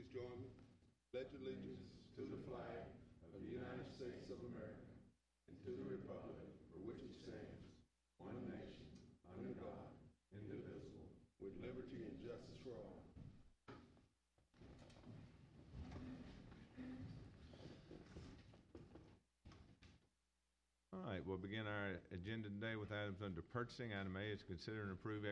join me. Pledge allegiance to the flag of the United States of America and to the republic for which it stands, one nation, under God, indivisible, with liberty and justice for all. All right, we'll begin our agenda today with items under purchasing. Item A is consider and approve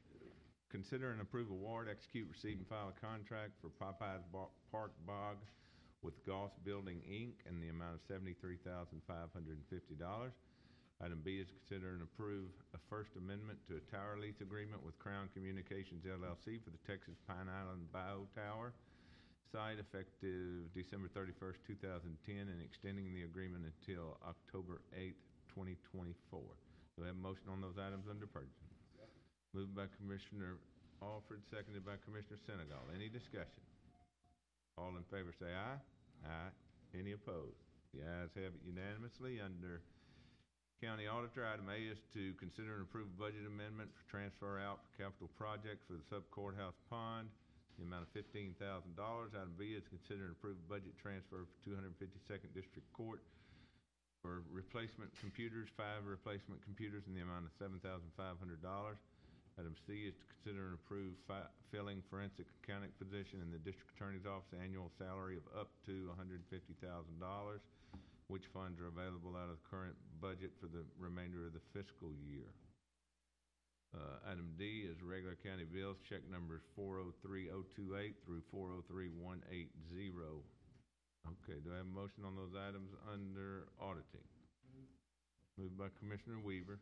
award, execute, receive, and file a contract for Popeyes Park Bog with Goss Building, Inc. in the amount of $73,550. Item B is consider and approve a First Amendment to a tower lease agreement with Crown Communications, LLC for the Texas Pine Island Biotower site effective December 31st, 2010, and extending the agreement until October 8th, 2024. Do we have a motion on those items under purchasing? Moved by Commissioner Alford, seconded by Commissioner Senegal. Any discussion? All in favor say aye. Aye. Any opposed? The ayes have it unanimously. Under County Auditor, item A is to consider and approve a budget amendment for transfer out for capital projects for the sub-courthouse pond, the amount of $15,000. Item B is consider and approve a budget transfer for 252nd District Court for replacement computers, 5 replacement computers in the amount of $7,500. Item C is to consider and approve filling forensic accounting position in the District Attorney's Office, annual salary of up to $150,000, which funds are available out of the current budget for the remainder of the fiscal year. Item D is regular county bills, check numbers 403028 through 403180. Okay, do I have a motion on those items under auditing? Moved by Commissioner Weaver.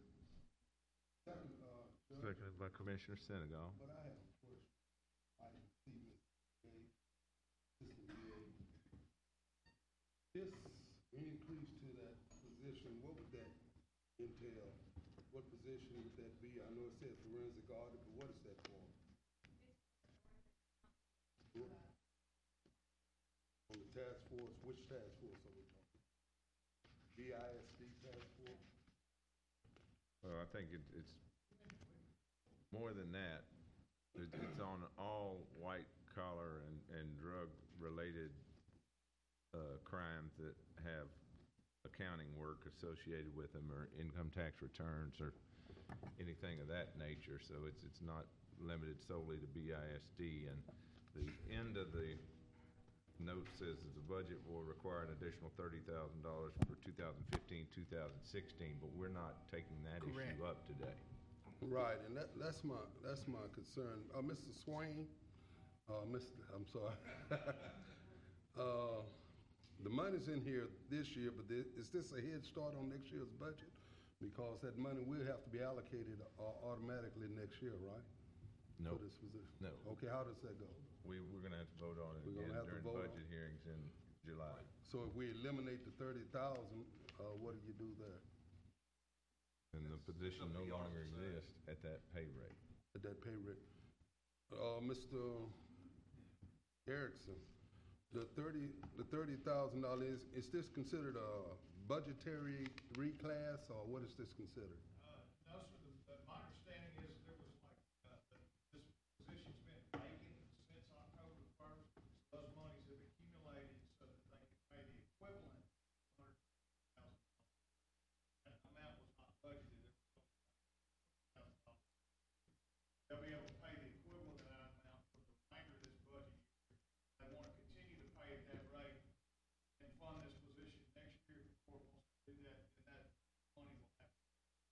Seconded by Commissioner Senegal. But I have a question. Item C, Mr. This increase to that position, what would that entail? What position would that be? I know it says forensic audit, but what is that for? On the task force, which task force are we talking? BISD task force? Well, I think it's more than that. It's on all white collar and drug related crimes that have accounting work associated with them, or income tax returns, or anything of that nature. So it's not limited solely to BISD. And the end of the note says that the budget will require an additional $30,000 for 2015-2016, but we're not taking that issue up today. Right, and that's my concern. Mr. Swain, I'm sorry. The money's in here this year, but is this a head start on next year's budget? Because that money will have to be allocated automatically next year, right? No. For this position? No. Okay, how does that go? We're going to have to vote on it again during budget hearings in July. So if we eliminate the $30,000, what do you do there? And the position no longer exists at that pay rate. At that pay rate. Mr. Erickson, the $30,000, is this considered a budgetary reclass, or what is this considered? No, sir. My understanding is there was this position's been vacant since October 1st. So those monies have accumulated so that they can pay the equivalent of $100,000. That amount was not budgeted. They'll be able to pay the equivalent of that amount for the remainder of this budget year. They want to continue to pay at that rate and fund this position next year. If the court wants to do that, then that money will have to.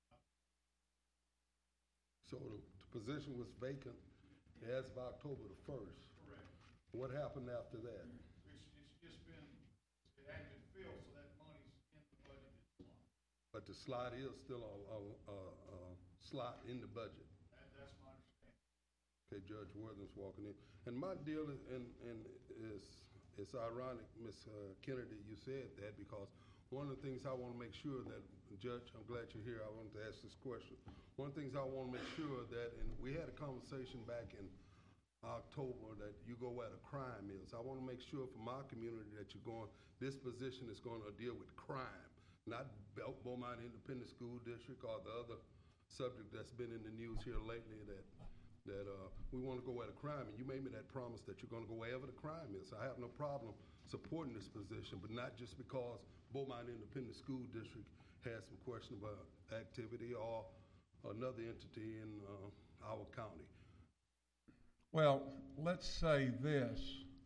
So the position was vacant as of October the 1st. Correct. What happened after that? It's just been, it hadn't been filled, so that money's in the budget slot. But the slot is still a slot in the budget. That's my understanding. Okay, Judge Worthen's walking in. And my deal is, and it's ironic, Ms. Kennedy, you said that, because one of the things I want to make sure that, Judge, I'm glad you're here, I wanted to ask this question. One of the things I want to make sure that, and we had a conversation back in October that you go where the crime is. I want to make sure for my community that you're going, this position is going to deal with crime, not Beaumont Independent School District or the other subject that's been in the news here lately that that we want to go where the crime, and you made me that promise that you're going to go wherever the crime is. I have no problem supporting this position, but not just because Beaumont Independent School District has some questionable activity or another entity in our county. Well, let's say this.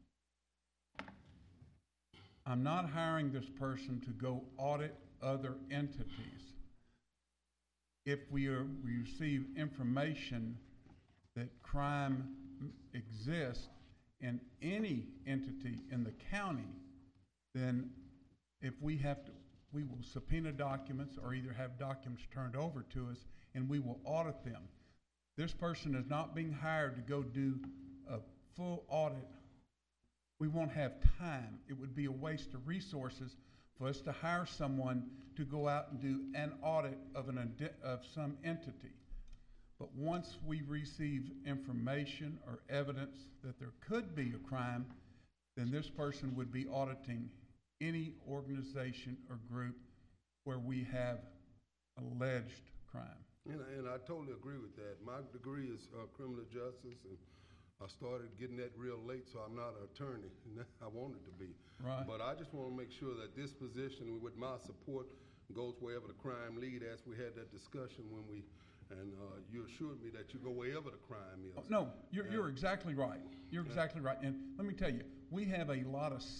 I'm not hiring this person to go audit other entities. If we receive information that crime exists in any entity in the county, then if we have to, we will subpoena documents or either have documents turned over to us and we will audit them. This person is not being hired to go do a full audit. We won't have time. It would be a waste of resources for us to hire someone to go out and do an audit of some entity. But once we receive information or evidence that there could be a crime, then this person would be auditing any organization or group where we have alleged crime. And I totally agree with that. My degree is criminal justice, and I started getting that real late, so I'm not an attorney. I wanted to be. Right. But I just want to make sure that this position, with my support, goes wherever the crime lead, as we had that discussion when we, and you assured me that you go wherever the crime is. No, you're exactly right. You're exactly right. And let me tell you, we have a lot of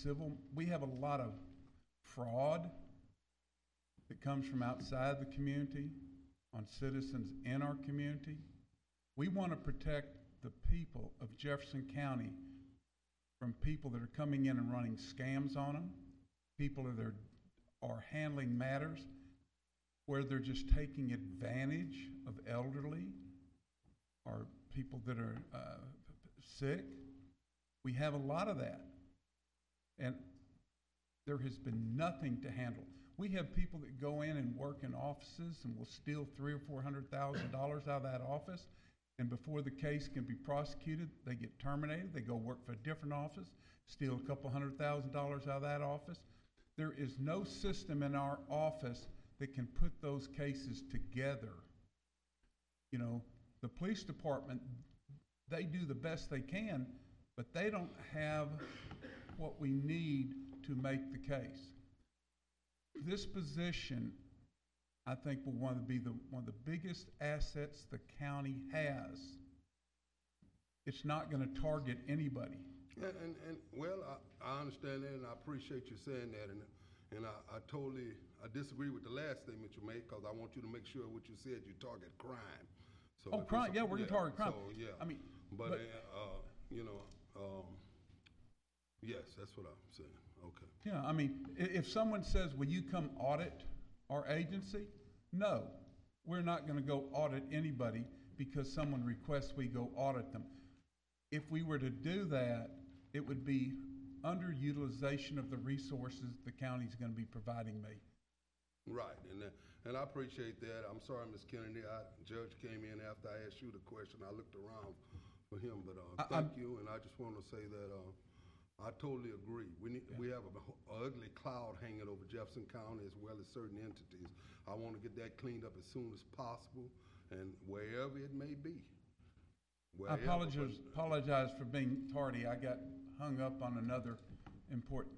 fraud that comes from outside the community on citizens in our community. We want to protect the people of Jefferson County from people that are coming in and running scams on them, people that are handling matters where they're just taking advantage of elderly or people that are sick. We have a lot of that. And there has been nothing to handle. We have people that go in and work in offices and will steal $300,000 or $400,000 out of that office, and before the case can be prosecuted, they get terminated. They go work for a different office, steal a couple $100,000 out of that office. There is no system in our office that can put those cases together. You know, the police department, they do the best they can, but they don't have what we need to make the case. This position, I think, will one of the biggest assets the county has. It's not going to target anybody. And well, I understand that, and I appreciate you saying that, and I disagree with the last statement you made, because I want you to make sure what you said, you target crime. So crime, yeah, we're going to target crime. So, yeah. I mean, but yes, that's what I'm saying. Okay. Yeah, I mean, if someone says, will you come audit our agency? No, we're not going to go audit anybody because someone requests we go audit them. If we were to do that, it would be underutilization of the resources the county's going to be providing me. Right, and I appreciate that. I'm sorry, Ms. Kennedy, Judge came in after I asked you the question. I looked around for him, but thank you, and I just want to say that I totally agree. We have an ugly cloud hanging over Jefferson County as well as certain entities. I want to get that cleaned up as soon as possible, and wherever it may be. I apologize for being tardy. I got hung up on another important,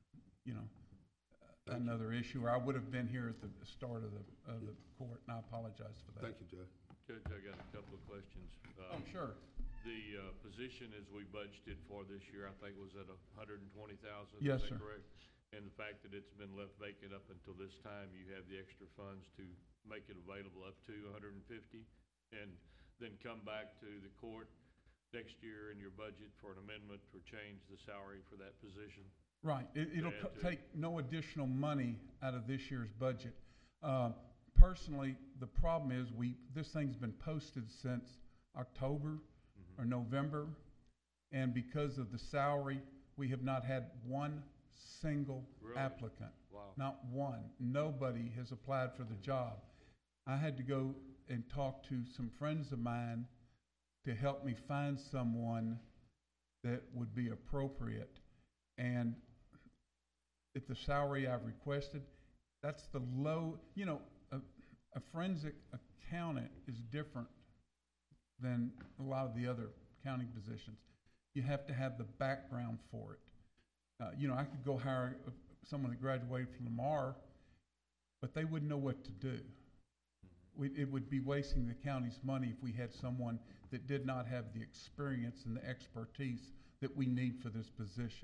another issue, or I would have been here at the start of the court, and I apologize for that. Thank you, Judge. Judge, I got a couple of questions. Sure. The position as we budgeted for this year, I think was at $120,000. Yes, is sir. that correct? And the fact that it's been left vacant up until this time, you have the extra funds to make it available up to $150, and then come back to the court next year in your budget for an amendment or change the salary for that position. Right. It'll Add to- take no additional money out of this year's budget. Personally, the problem is this thing's been posted since October or November, and because of the salary, we have not had one single Really? applicant. Wow. Not one. Nobody has applied for the job. I had to go and talk to some friends of mine to help me find someone that would be appropriate. And at the salary I've requested, that's the low, a forensic accountant is different than a lot of the other county positions. You have to have the background for it. I could go hire someone that graduated from Lamar, but they wouldn't know what to do. It would be wasting the county's money if we had someone that did not have the experience and the expertise that we need for this position.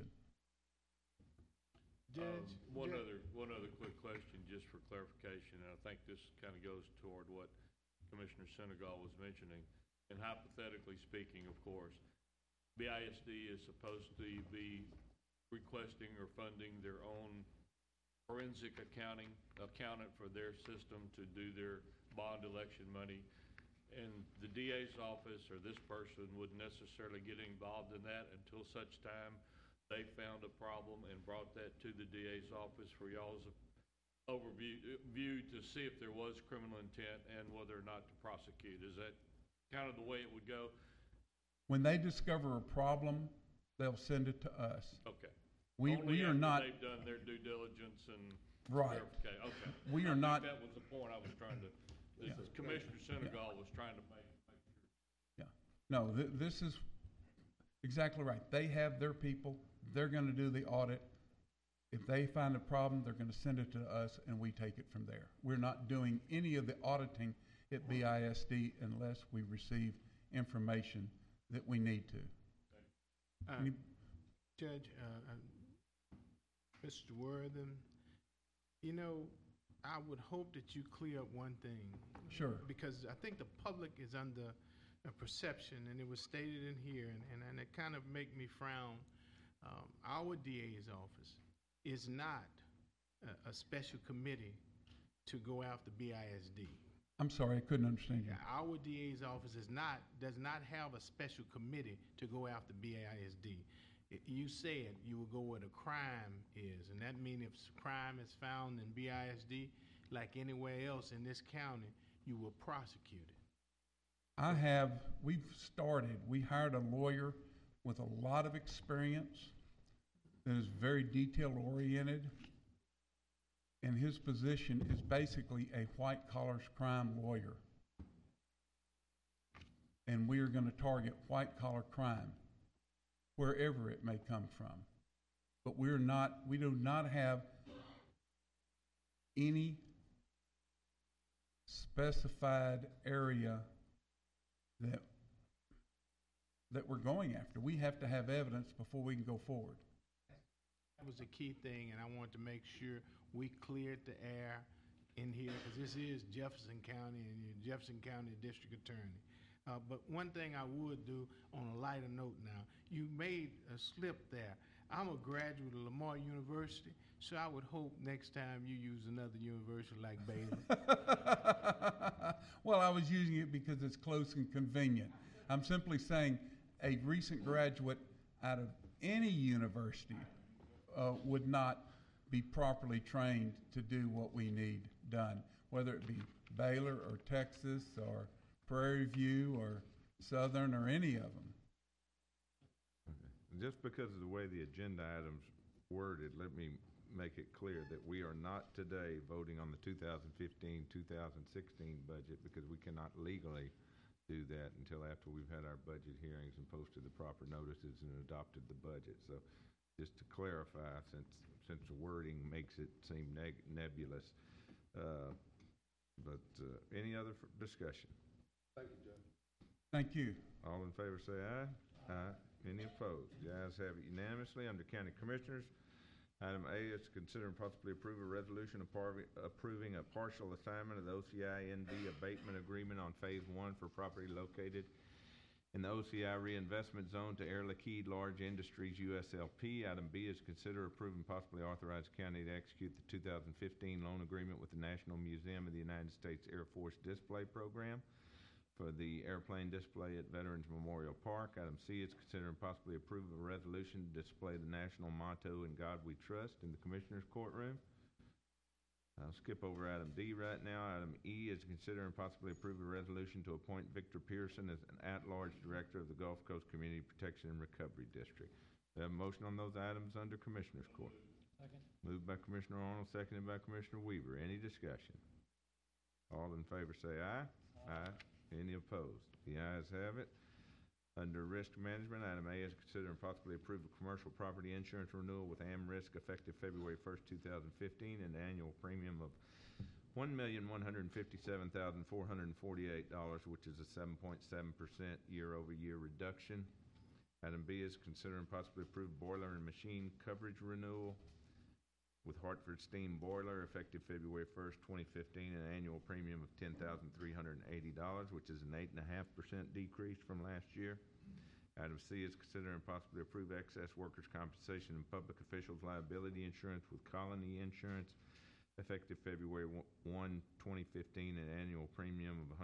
Judge? One other quick question, just for clarification, and I think this kind of goes toward what Commissioner Senegal was mentioning. And hypothetically speaking, of course, BISD is supposed to be requesting or funding their own forensic accountant for their system to do their bond election money. And the DA's office or this person wouldn't necessarily get involved in that until such time they found a problem and brought that to the DA's office for y'all's view to see if there was criminal intent and whether or not to prosecute. Is that kind of the way it would go? When they discover a problem, they'll send it to us. Okay. We Only are after not, they've done their due diligence and right. verification. Okay. We are I think not- that was the point I was trying to, Yeah. Commissioner Senegal was trying to make sure. Yeah. No, this is exactly right. They have their people. They're going to do the audit. If they find a problem, they're going to send it to us, and we take it from there. We're not doing any of the auditing at BISD unless we receive information that we need to. Any- Judge, Mr. Worthing, I would hope that you clear up one thing. Sure. Because I think the public is under a perception, and it was stated in here, and it kind of make me frown. Our DA's office is not a special committee to go after BISD. I'm sorry, I couldn't understand you. Our DA's office does not have a special committee to go after BISD. You said you will go where the crime is, and that means if crime is found in BISD, like anywhere else in this county, you will prosecute it. We hired a lawyer with a lot of experience that is very detail-oriented, and his position is basically a white-collar crime lawyer. And we are going to target white-collar crime, wherever it may come from. But we do not have any specified area that we're going after. We have to have evidence before we can go forward. That was the key thing, and I wanted to make sure we cleared the air in here, because this is Jefferson County, and you're Jefferson County District Attorney. But one thing I would do on a lighter note now, you made a slip there. I'm a graduate of Lamar University, so I would hope next time you use another university like Baylor. Well, I was using it because it's close and convenient. I'm simply saying a recent graduate out of any university would not be properly trained to do what we need done, whether it be Baylor or Texas or Prairie View or Southern or any of them. Okay. Just because of the way the agenda items worded, let me make it clear that we are not today voting on the 2015-2016 budget, because we cannot legally do that until after we've had our budget hearings and posted the proper notices and adopted the budget. So just to clarify, since the wording makes it seem nebulous, but any other discussion? Thank you, Judge. Thank you. All in favor say aye. Aye. Any opposed? The ayes have it unanimously. Under County Commissioners, item A is to consider and possibly approve a resolution approving a partial assignment of the OCI NV abatement agreement on Phase 1 for property located in the OCI reinvestment zone to Air Liquide Large Industries USLP. Item B is to consider approving possibly authorize the county to execute the 2015 loan agreement with the National Museum of the United States Air Force Display Program for the airplane display at Veterans Memorial Park. Item C is consider and possibly approve a resolution to display the national motto "In God We Trust" in the Commissioner's courtroom. I'll skip over item D right now. Item E is to consider and possibly approve a resolution to appoint Victor Pearson as an at-large director of the Gulf Coast Community Protection and Recovery District. We have a motion on those items under Commissioner's Court. Second. Moved by Commissioner Arnold, seconded by Commissioner Weaver. Any discussion? All in favor say aye. Aye. Any opposed? The ayes have it. Under Risk Management, item A is consider and possibly approve a commercial property insurance renewal with AmRisk effective February 1st, 2015, and an annual premium of $1,157,448, which is a 7.7% year-over-year reduction. Item B is consider and possibly approve boiler and machine coverage renewal with Hartford Steam Boiler effective February 1st, 2015, an annual premium of $10,380, which is an 8.5% decrease from last year. Item C is consider and possibly approve excess workers' compensation and public officials liability insurance with Colony Insurance effective February 1, 2015, an annual premium of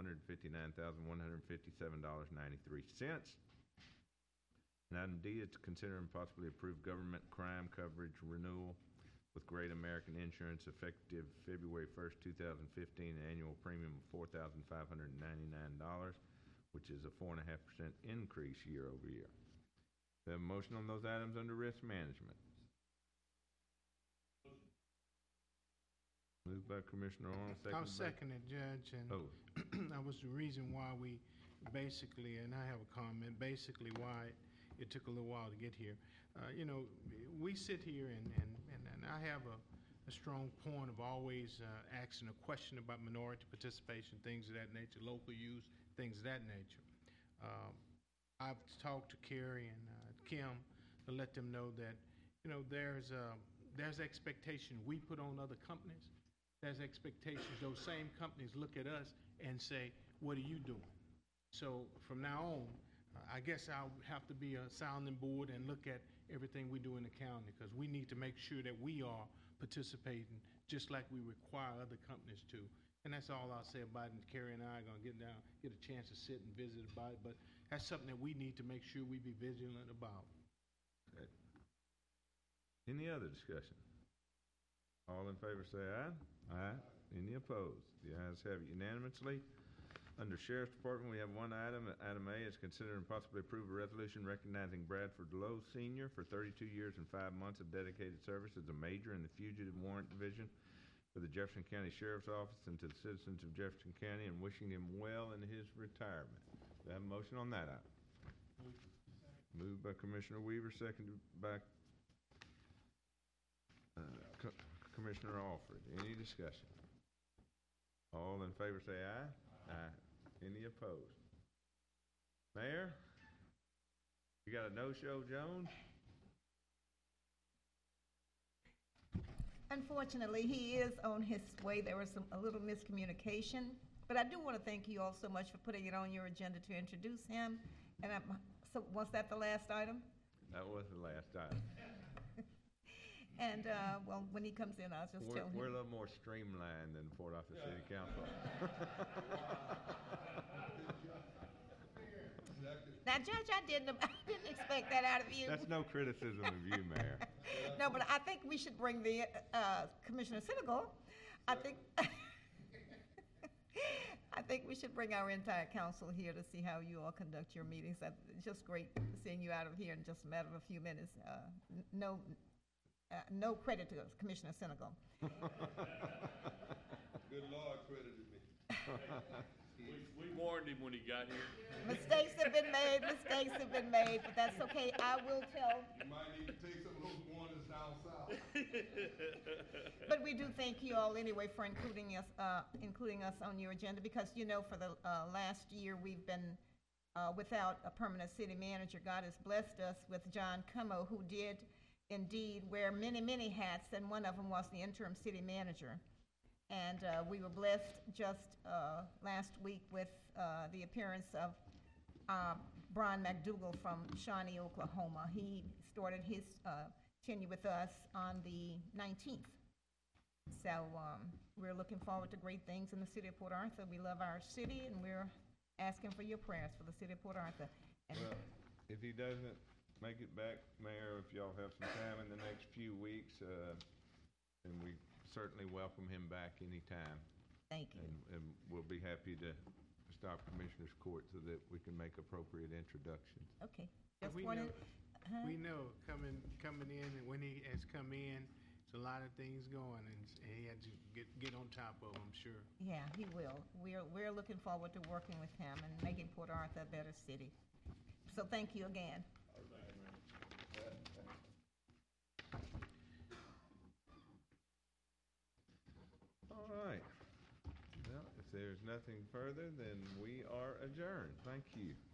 $159,157.93. And item D is to consider and possibly approve government crime coverage renewal with Great American Insurance effective February 1st, 2015, an annual premium of $4,599, which is a 4.5% increase year over year. We have a motion on those items under risk management. Moved by Commissioner Arnold, I'll seconded by... second it, Judge, and Oh, that was the reason why we basically, and I have a comment, basically why it took a little while to get here. You know, we sit here and I have a strong point of always asking a question about minority participation, things of that nature, local use, things of that nature. I've talked to Kerry and Kim to let them know that, you know, there's expectation we put on other companies. There's expectations those same companies look at us and say, what are you doing? So from now on, I guess I'll have to be a sounding board and look at everything we do in the county, because we need to make sure that we are participating just like we require other companies to. And that's all I'll say about it. And Kerry and I are going to get a chance to sit and visit about it, but that's something that we need to make sure we be vigilant about. okay. Any other discussion? All in favor say aye. Aye. Any opposed? The ayes have it unanimously. Under Sheriff's Department, we have one item. Item A is consider and possibly approve a resolution recognizing Bradford Lowe Sr. for 32 years and 5 months of dedicated service as a major in the Fugitive Warrant Division for the Jefferson County Sheriff's Office and to the citizens of Jefferson County, and wishing him well in his retirement. Do I have a motion on that item? Moved by Commissioner Weaver, seconded by Commissioner Alford. Any discussion? All in favor say aye. Aye. Any opposed? Mayor, you got a no-show, Jones? Unfortunately, he is on his way. There was a little miscommunication, but I do want to thank you all so much for putting it on your agenda to introduce him. And so was that the last item? That was the last item. And, well, when he comes in, I'll just tell him. We're a little more streamlined than Port Arthur City Council. Now, Judge, I didn't expect that out of you. That's no criticism of you, Mayor. No, but I think we should bring the Commissioner Sinegal. I think I think we should bring our entire council here to see how you all conduct your meetings. It's just great seeing you out of here in just a matter of a few minutes. No credit to Commissioner Sinegal. Good Lord credited me. We warned him when he got here. Mistakes have been made, but that's okay. I will tell. You might need to take some of those warnings down south. But we do thank you all anyway for including us on your agenda, because, you know, for the last year we've been without a permanent city manager. God has blessed us with John Cummo, who did indeed wear many, many hats, and one of them was the interim city manager. And we were blessed just last week with the appearance of Brian McDougal from Shawnee, Oklahoma. He started his tenure with us on the 19th. So we're looking forward to great things in the city of Port Arthur. We love our city, and we're asking for your prayers for the city of Port Arthur. And Well, if he doesn't make it back, Mayor, if y'all have some time in the next few weeks, then we certainly welcome him back anytime. thank you. And we'll be happy to stop Commissioner's Court so that we can make appropriate introductions. Okay. And Just we wanted, know coming in, and when he has come in, it's It's a lot of things going, and he had to get on top of, I'm sure. Yeah, he will. We're looking forward to working with him and making Port Arthur a better city. So thank you again. All right. Well, if there's nothing further, then we are adjourned. Thank you.